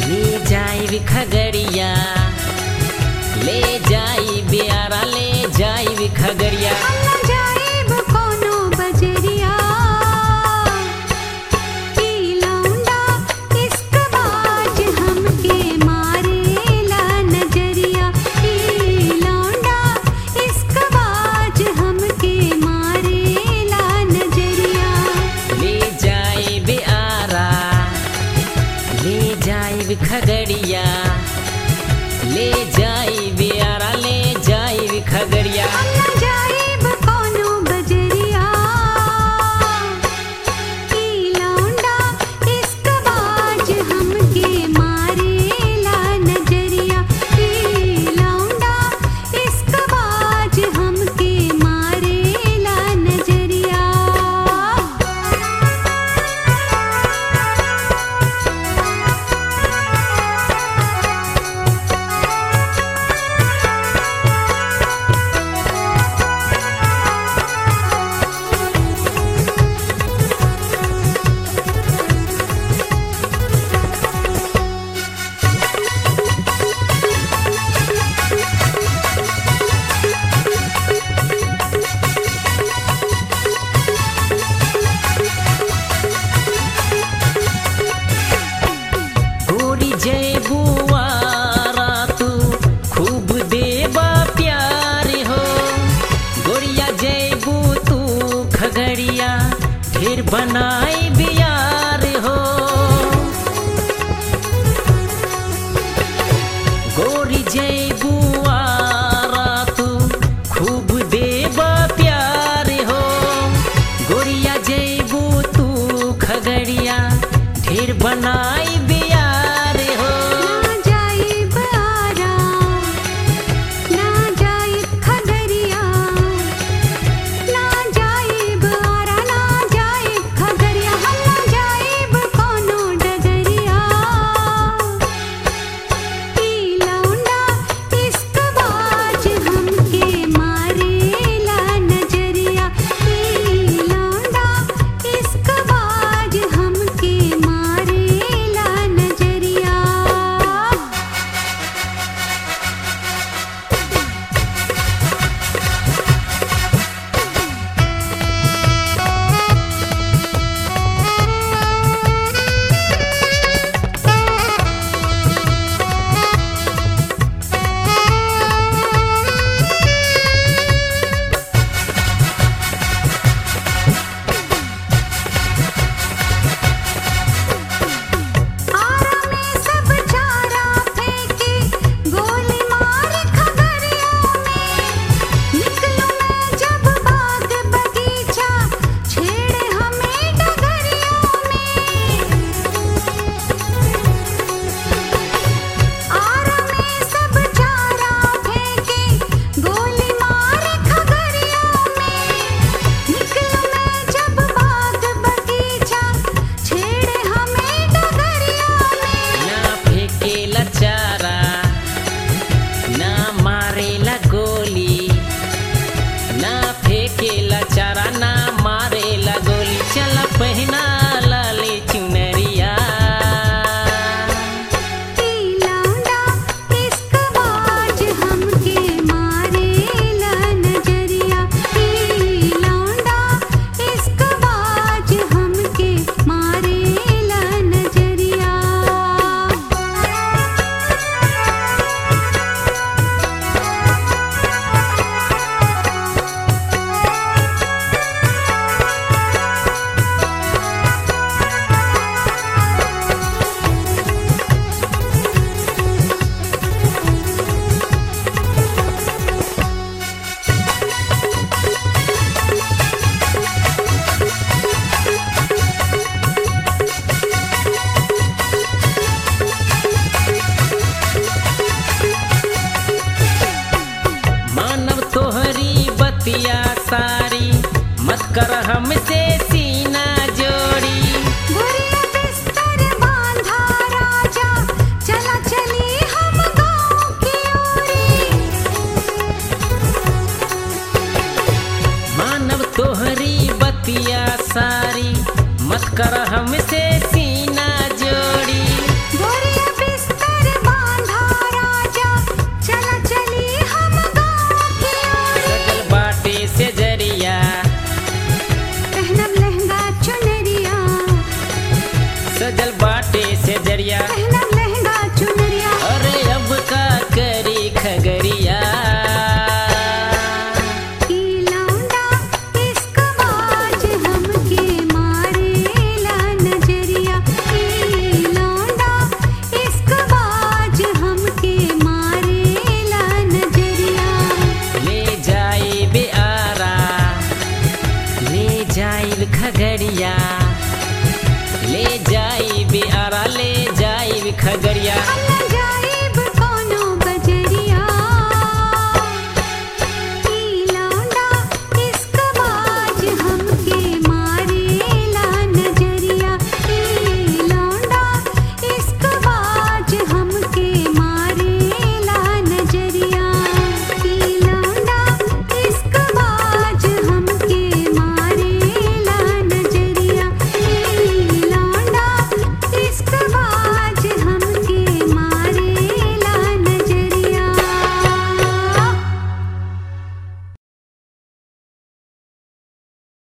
ले जाई खगड़िया, ले जाई बियारा, ले जाई खगड़िया। खगड़िया ले जाई बियारा, ले जाई खगड़िया। जय बुआरा तू खूब देवा प्यार हो, गोरिया जय बू तू खगड़िया ढेर बनाई बियार हो। गोरी जय बुआरा तू खूब देवा प्यार हो, गोरिया जय बू तू खगड़िया ढेर बनाई बियार। कर हमसे सीना जोड़ी। बुरिया बिस्तर बांधा राजा, चला चली हम गाँव की ओरी। मानव तोहरी बतिया सारी, मत कर हमसे सीना जोड़ी। बुरिया अल्लाह